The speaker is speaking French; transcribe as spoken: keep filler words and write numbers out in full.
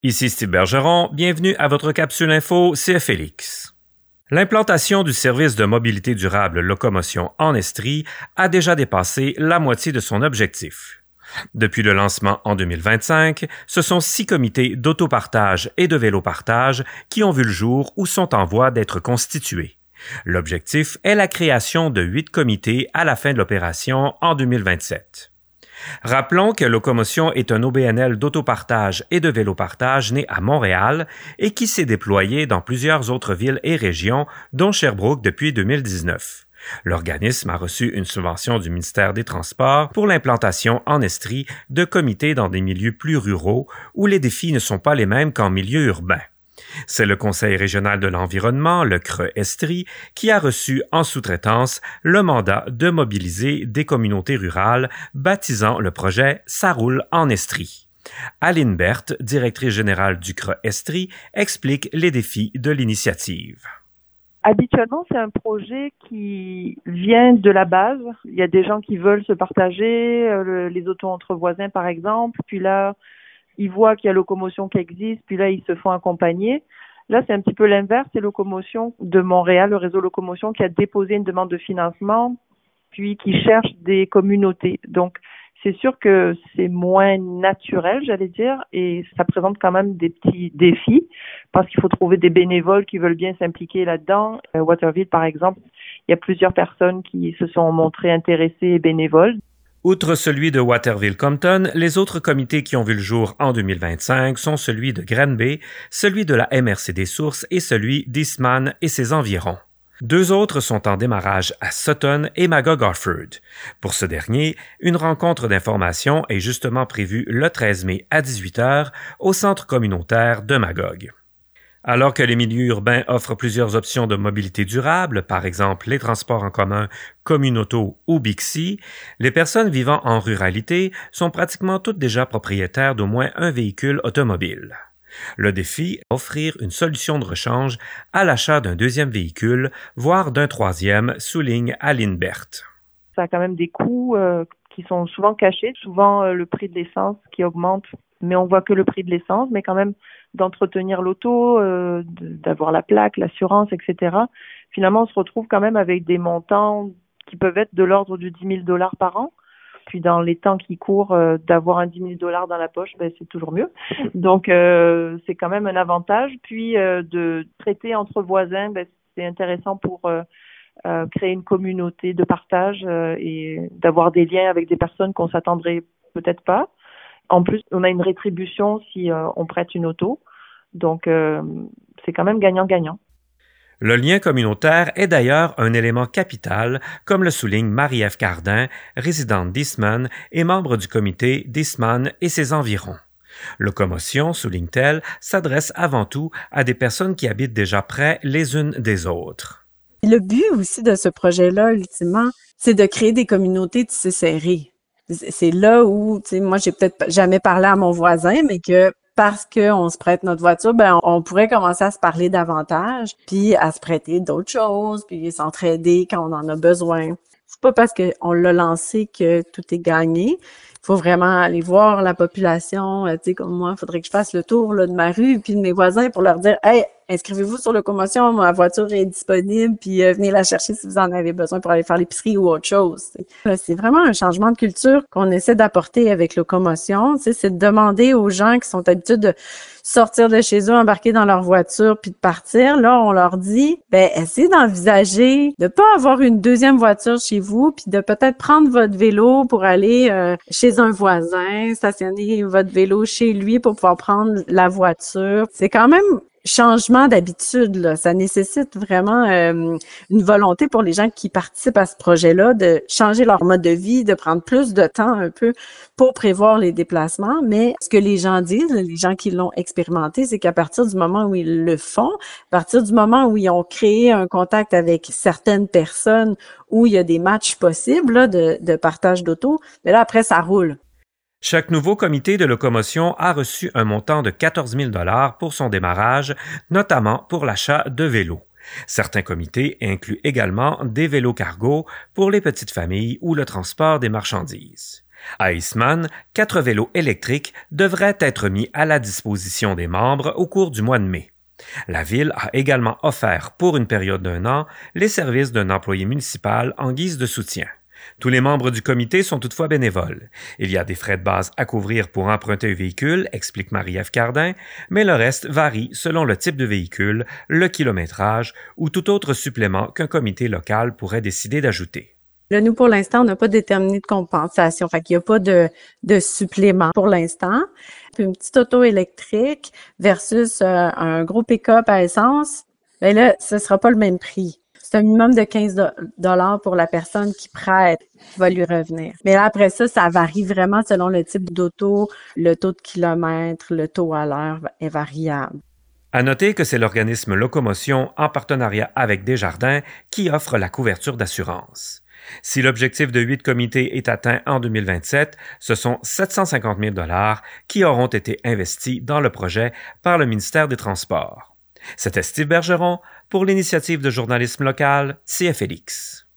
Ici Steve Bergeron, bienvenue à votre capsule info C F L X. L'implantation du service de mobilité durable locomotion en Estrie a déjà dépassé la moitié de son objectif. Depuis le lancement en deux mille vingt-cinq, ce sont six comités d'autopartage et de vélopartage qui ont vu le jour ou sont en voie d'être constitués. L'objectif est la création de huit comités à la fin de l'opération en deux mille vingt-sept. Rappelons que Locomotion est un O B N L d'autopartage et de vélopartage né à Montréal et qui s'est déployé dans plusieurs autres villes et régions, dont Sherbrooke depuis deux mille dix-neuf. L'organisme a reçu une subvention du ministère des Transports pour l'implantation en Estrie de comités dans des milieux plus ruraux où les défis ne sont pas les mêmes qu'en milieu urbain. C'est le Conseil régional de l'environnement, le C R E Estrie, qui a reçu en sous-traitance le mandat de mobiliser des communautés rurales, baptisant le projet « Ça roule en Estrie ». Aline Berthe, directrice générale du C R E Estrie, explique les défis de l'initiative. Habituellement, c'est un projet qui vient de la base. Il y a des gens qui veulent se partager, euh, les autos entre voisins par exemple, puis là, ils voient qu'il y a Locomotion qui existe, puis là, ils se font accompagner. Là, c'est un petit peu l'inverse. C'est Locomotion de Montréal, le réseau Locomotion, qui a déposé une demande de financement, puis qui cherche des communautés. Donc, c'est sûr que c'est moins naturel, j'allais dire, et ça présente quand même des petits défis, parce qu'il faut trouver des bénévoles qui veulent bien s'impliquer là-dedans. À Waterville, par exemple, il y a plusieurs personnes qui se sont montrées intéressées et bénévoles. Outre celui de Waterville-Compton, les autres comités qui ont vu le jour en deux mille vingt-cinq sont celui de Granby, celui de la M R C des Sources et celui d'Eastman et ses environs. Deux autres sont en démarrage à Sutton et Magog-Orford. Pour ce dernier, une rencontre d'information est justement prévue le treize mai à dix-huit heures au centre communautaire de Magog. Alors que les milieux urbains offrent plusieurs options de mobilité durable, par exemple les transports en commun, Communauto ou Bixi, les personnes vivant en ruralité sont pratiquement toutes déjà propriétaires d'au moins un véhicule automobile. Le défi est d'offrir une solution de rechange à l'achat d'un deuxième véhicule, voire d'un troisième, souligne Aline Berthe. Ça a quand même des coûts euh, qui sont souvent cachés, souvent euh, le prix de l'essence qui augmente, mais on voit que le prix de l'essence, mais quand même d'entretenir l'auto, euh, d'avoir la plaque, l'assurance, et cetera. Finalement, on se retrouve quand même avec des montants qui peuvent être de l'ordre de dix mille dollars par an. Puis dans les temps qui courent, euh, d'avoir un dix mille dollars dans la poche, ben, c'est toujours mieux. Donc, euh, c'est quand même un avantage. Puis, euh, de traiter entre voisins, ben, c'est intéressant pour euh, euh, créer une communauté de partage euh, et d'avoir des liens avec des personnes qu'on s'attendrait peut-être pas. En plus, on a une rétribution si euh, on prête une auto. Donc, euh, c'est quand même gagnant-gagnant. Le lien communautaire est d'ailleurs un élément capital, comme le souligne Marie-Ève Cardin, résidente d'Eastman et membre du comité d'Eastman et ses environs. Locomotion, souligne-t-elle, s'adresse avant tout à des personnes qui habitent déjà près les unes des autres. Le but aussi de ce projet-là, ultimement, c'est de créer des communautés tissées serrées. C'est là où, tu sais, moi, j'ai peut-être jamais parlé à mon voisin, mais que parce qu'on se prête notre voiture, ben on pourrait commencer à se parler davantage, puis à se prêter d'autres choses, puis s'entraider quand on en a besoin. C'est pas parce qu'on l'a lancé que tout est gagné. Il faut vraiment aller voir la population. Tu sais, comme moi, il faudrait que je fasse le tour là, de ma rue, puis de mes voisins pour leur dire « Hey, inscrivez-vous sur Locomotion, ma voiture est disponible, puis euh, venez la chercher si vous en avez besoin pour aller faire l'épicerie ou autre chose. » C'est vraiment un changement de culture qu'on essaie d'apporter avec Locomotion. C'est de demander aux gens qui sont habitués de sortir de chez eux, embarquer dans leur voiture, puis de partir. Là, on leur dit, ben essayez d'envisager de pas avoir une deuxième voiture chez vous, puis de peut-être prendre votre vélo pour aller euh, chez un voisin, stationner votre vélo chez lui pour pouvoir prendre la voiture. C'est quand même changement d'habitude, là. Ça nécessite vraiment euh, une volonté pour les gens qui participent à ce projet-là de changer leur mode de vie, de prendre plus de temps un peu pour prévoir les déplacements. Mais ce que les gens disent, les gens qui l'ont expérimenté, c'est qu'à partir du moment où ils le font, à partir du moment où ils ont créé un contact avec certaines personnes où il y a des matchs possibles là, de, de partage d'auto, mais là, après, ça roule. Chaque nouveau comité de locomotion a reçu un montant de quatorze mille dollars pour son démarrage, notamment pour l'achat de vélos. Certains comités incluent également des vélos cargo pour les petites familles ou le transport des marchandises. À Eastman, quatre vélos électriques devraient être mis à la disposition des membres au cours du mois de mai. La Ville a également offert pour une période d'un an les services d'un employé municipal en guise de soutien. Tous les membres du comité sont toutefois bénévoles. Il y a des frais de base à couvrir pour emprunter un véhicule, explique Marie-Ève Cardin, mais le reste varie selon le type de véhicule, le kilométrage ou tout autre supplément qu'un comité local pourrait décider d'ajouter. Là, nous, pour l'instant, on n'a pas déterminé de compensation. Fait qu'il n'y a pas de, de supplément pour l'instant. Puis une petite auto électrique versus euh, un gros pick-up à essence, bien là, ce ne sera pas le même prix. C'est un minimum de quinze dollars pour la personne qui prête, qui va lui revenir. Mais là, après ça, ça varie vraiment selon le type d'auto, le taux de kilomètres, le taux à l'heure est variable. À noter que c'est l'organisme Locomotion, en partenariat avec Desjardins, qui offre la couverture d'assurance. Si l'objectif de huit comités est atteint en deux mille vingt-sept, ce sont sept cent cinquante mille dollars qui auront été investis dans le projet par le ministère des Transports. C'était Steve Bergeron pour l'initiative de journalisme local C F L X.